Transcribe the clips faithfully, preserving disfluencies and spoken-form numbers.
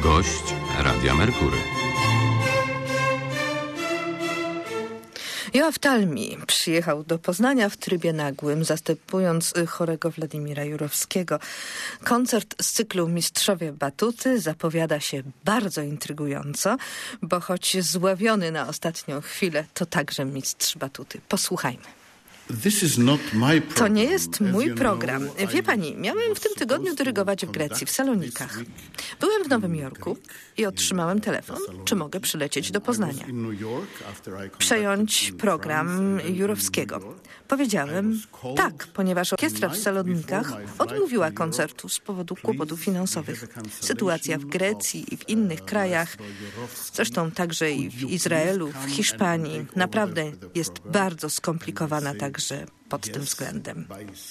Gość Radia Merkury. Joachim Talmi przyjechał do Poznania w trybie nagłym, zastępując chorego Władimira Jurowskiego. Koncert z cyklu Mistrzowie Batuty zapowiada się bardzo intrygująco, bo choć zławiony na ostatnią chwilę, to także mistrz batuty. Posłuchajmy. To nie jest mój program. Wie pani, miałem w tym tygodniu dyrygować w Grecji, w Salonikach. Byłem w Nowym Jorku i otrzymałem telefon, czy mogę przylecieć do Poznania. Przejąć program Jurowskiego. Powiedziałem tak, ponieważ orkiestra w Salonikach odmówiła koncertu z powodu kłopotów finansowych. Sytuacja w Grecji i w innych krajach, zresztą także i w Izraelu, w Hiszpanii, naprawdę jest bardzo skomplikowana także pod tym względem.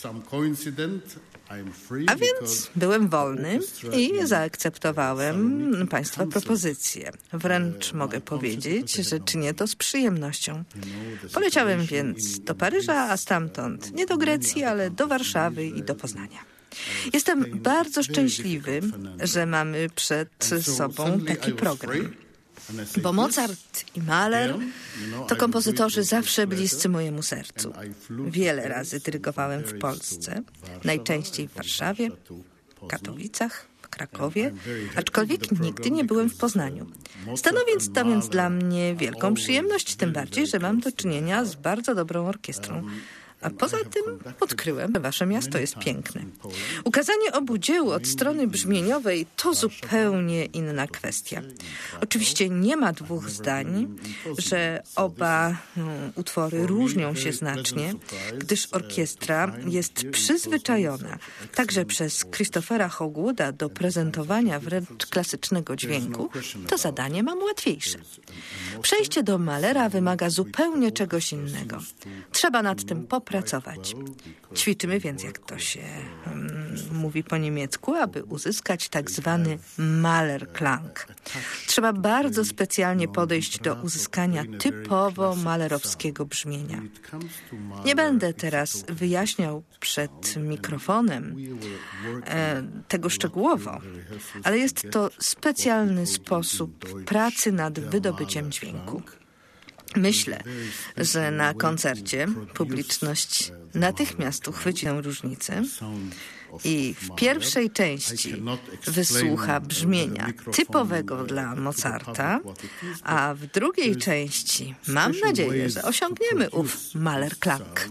A więc byłem wolny i zaakceptowałem państwa propozycję. Wręcz mogę powiedzieć, że czynię to z przyjemnością. Poleciałem więc do Paryża, a stamtąd nie do Grecji, ale do Warszawy i do Poznania. Jestem bardzo szczęśliwy, że mamy przed sobą taki program. Bo Mozart i Mahler to kompozytorzy zawsze bliscy mojemu sercu. Wiele razy dyrygowałem w Polsce, najczęściej w Warszawie, Katowicach, Krakowie, aczkolwiek nigdy nie byłem w Poznaniu. Stanowi to więc dla mnie wielką przyjemność, tym bardziej, że mam do czynienia z bardzo dobrą orkiestrą. A poza tym odkryłem, że wasze miasto jest piękne. Ukazanie obu dzieł od strony brzmieniowej to zupełnie inna kwestia. Oczywiście nie ma dwóch zdań, że oba um, utwory różnią się znacznie, gdyż orkiestra jest przyzwyczajona także przez Christophera Hogwooda do prezentowania wręcz klasycznego dźwięku. To zadanie mam łatwiejsze. Przejście do Mahlera wymaga zupełnie czegoś innego. Trzeba nad tym popracować. Pracować. Ćwiczymy więc, jak to się um, mówi po niemiecku, aby uzyskać tak zwany Mahlerklang. Trzeba bardzo specjalnie podejść do uzyskania typowo mahlerowskiego brzmienia. Nie będę teraz wyjaśniał przed mikrofonem e, tego szczegółowo, ale jest to specjalny sposób pracy nad wydobyciem dźwięku. Myślę, że na koncercie publiczność natychmiast uchwyci tę różnicę i w pierwszej części wysłucha brzmienia typowego dla Mozarta, a w drugiej części mam nadzieję, że osiągniemy ów Mahlerklang.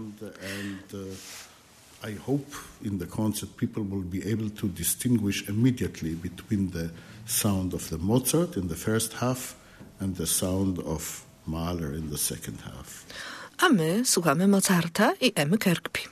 I hope in the concert people will be able to distinguish immediately between the sound of the Mozart in the first half and the sound of Mahler in the second half. A my słuchamy Mozarta i Emmy Kirkby.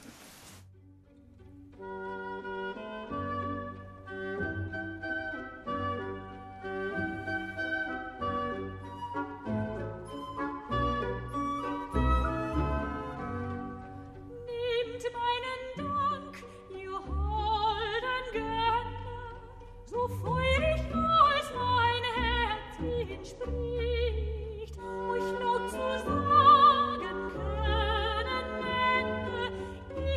Zu sagen können Ende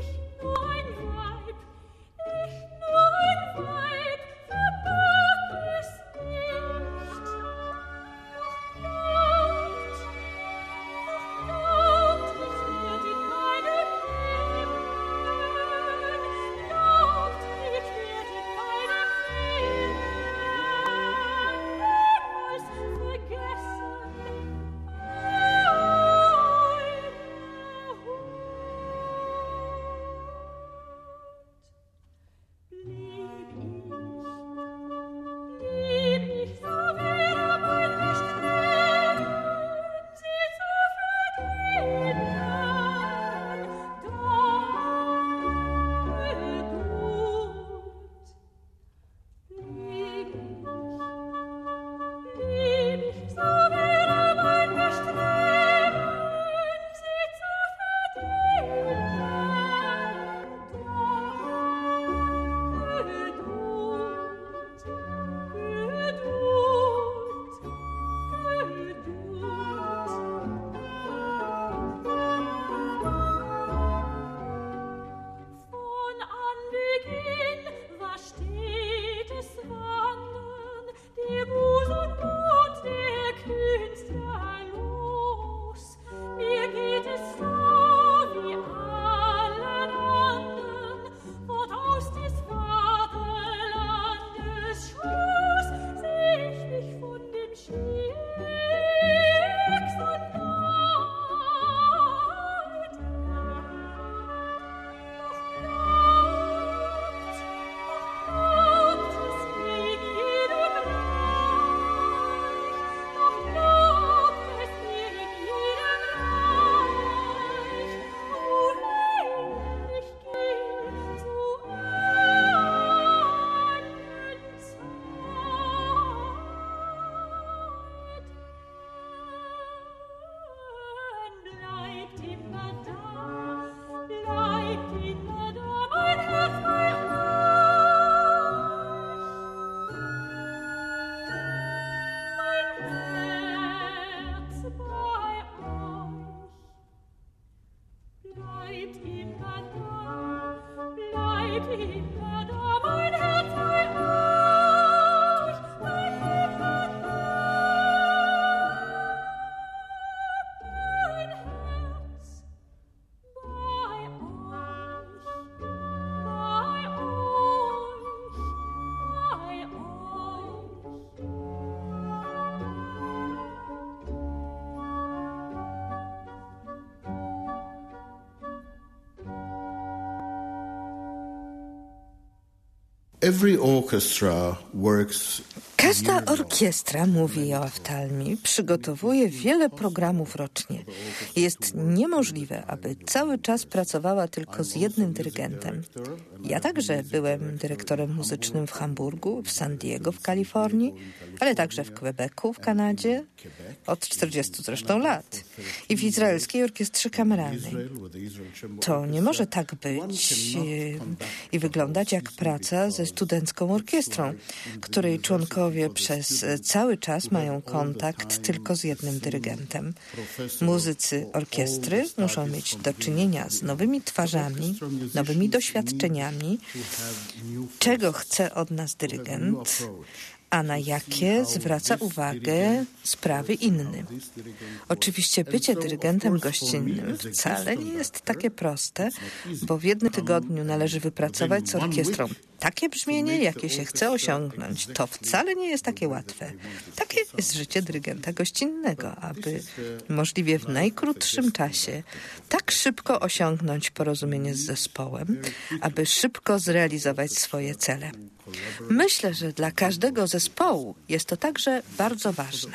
Every orchestra works. Każda orkiestra, mówi Joachim Talmy, przygotowuje wiele programów rocznie. Jest niemożliwe, aby cały czas pracowała tylko z jednym dyrygentem. Ja także byłem dyrektorem muzycznym w Hamburgu, w San Diego w Kalifornii, ale także w Quebecu w Kanadzie, od czterdziestu zresztą lat, i w izraelskiej orkiestrze kameralnej. To nie może tak być i wyglądać jak praca ze studencką orkiestrą, której członkowie przez cały czas mają kontakt tylko z jednym dyrygentem. Muzycy orkiestry muszą mieć do czynienia z nowymi twarzami, nowymi doświadczeniami, czego chce od nas dyrygent, a na jakie zwraca uwagę sprawy inny. Oczywiście bycie dyrygentem gościnnym wcale nie jest takie proste, bo w jednym tygodniu należy wypracować z orkiestrą takie brzmienie, jakie się chce osiągnąć. To wcale nie jest takie łatwe. Takie jest życie dyrygenta gościnnego, aby możliwie w najkrótszym czasie tak szybko osiągnąć porozumienie z zespołem, aby szybko zrealizować swoje cele. Myślę, że dla każdego zespołu jest to także bardzo ważne.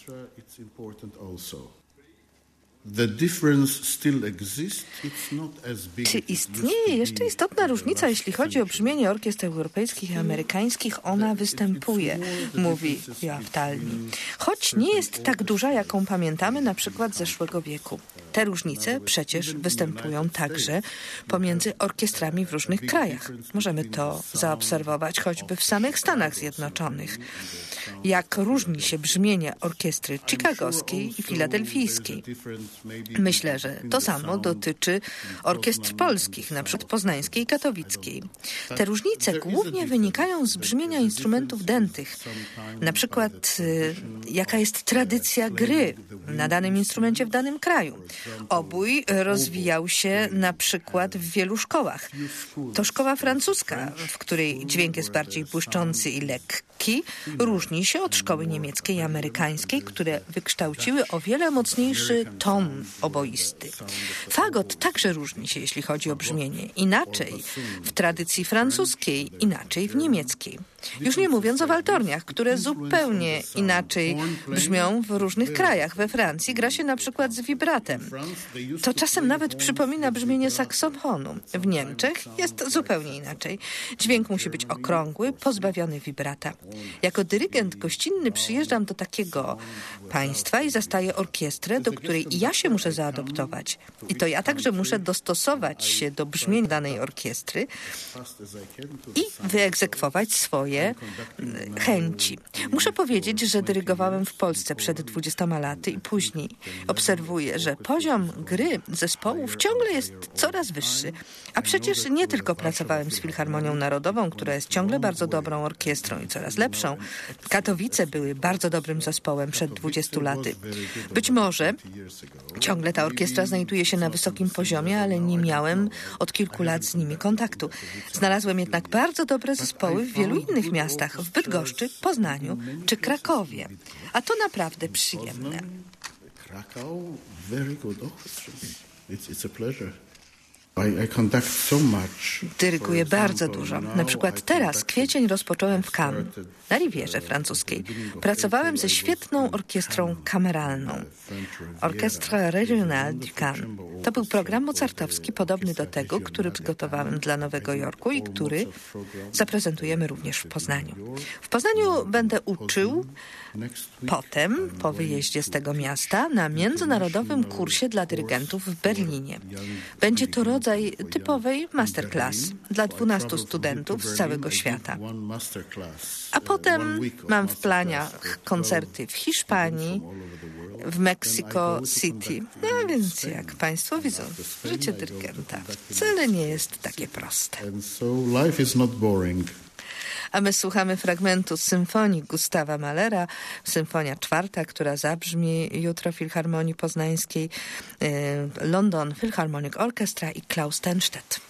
Czy istnieje jeszcze istotna różnica, jeśli chodzi o brzmienie orkiestr europejskich i amerykańskich? Ona występuje, mówi Joachim Talmy. Choć nie jest tak duża, jaką pamiętamy na przykład z zeszłego wieku. Te różnice przecież występują także pomiędzy orkiestrami w różnych krajach. Możemy to zaobserwować choćby w samych Stanach Zjednoczonych. Jak różni się brzmienie orkiestry chicagowskiej i filadelfijskiej. Myślę, że to samo dotyczy orkiestr polskich, na przykład poznańskiej i katowickiej. Te różnice głównie wynikają z brzmienia instrumentów dętych. Na przykład y, jaka jest tradycja gry na danym instrumencie w danym kraju. Obój rozwijał się na przykład w wielu szkołach. To szkoła francuska, w której dźwięk jest bardziej błyszczący i lekki, różni się od szkoły niemieckiej i amerykańskiej, które wykształciły o wiele mocniejszy ton oboisty. Fagot także różni się, jeśli chodzi o brzmienie. Inaczej w tradycji francuskiej, inaczej w niemieckiej. Już nie mówiąc o waltorniach, które zupełnie inaczej brzmią w różnych krajach. We Francji gra się na przykład z wibratem. To czasem nawet przypomina brzmienie saksofonu. W Niemczech jest zupełnie inaczej. Dźwięk musi być okrągły, pozbawiony wibrata. Jako dyrygent gościnny przyjeżdżam do takiego państwa i zastaję orkiestrę, do której ja się muszę zaadoptować. I to ja także muszę dostosować się do brzmienia danej orkiestry i wyegzekwować swoje chęci. Muszę powiedzieć, że dyrygowałem w Polsce przed dwudziestoma laty i później obserwuję, że poziom gry zespołów ciągle jest coraz wyższy. A przecież nie tylko pracowałem z Filharmonią Narodową, która jest ciągle bardzo dobrą orkiestrą i coraz lepszą. Katowice były bardzo dobrym zespołem przed dwudziestu laty. Być może ciągle ta orkiestra znajduje się na wysokim poziomie, ale nie miałem od kilku lat z nimi kontaktu. Znalazłem jednak bardzo dobre zespoły w wielu innych miastach, w Bydgoszczy, Poznaniu czy Krakowie. A to naprawdę przyjemne. Krakow, very good orchestra. It's, it's a pleasure. I, I conduct so much. Dyryguję bardzo dużo. Na przykład teraz kwiecień rozpocząłem w Cannes, na Rivierze francuskiej. Pracowałem ze świetną orkiestrą kameralną. Orchestre Régionale du Cannes. To był program mozartowski podobny do tego, który przygotowałem dla Nowego Jorku i który zaprezentujemy również w Poznaniu. W Poznaniu będę uczył potem, po wyjeździe z tego miasta, na międzynarodowym kursie dla dyrygentów w Berlinie. Będzie to rodzaj typowej masterclass dla dwunastu studentów z całego świata. A potem mam w planiach koncerty w Hiszpanii, w Mexico City. No więc jak Państwo widzą, życie dyrygenta wcale nie jest takie proste. And so life is not boring. A my słuchamy fragmentu z symfonii Gustawa Mahlera, symfonia czwarta, która zabrzmi jutro w Filharmonii Poznańskiej, London Philharmonic Orchestra i Klaus Tennstedt.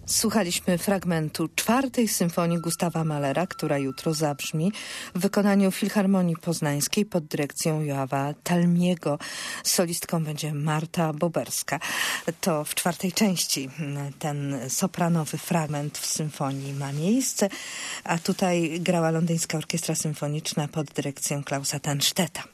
Słuchaliśmy fragmentu czwartej symfonii Gustawa Mahlera, która jutro zabrzmi w wykonaniu Filharmonii Poznańskiej pod dyrekcją Joawa Talmiego. Solistką będzie Marta Boberska. To w czwartej części ten sopranowy fragment w symfonii ma miejsce, a tutaj grała Londyńska Orkiestra Symfoniczna pod dyrekcją Klausa Tanstedta.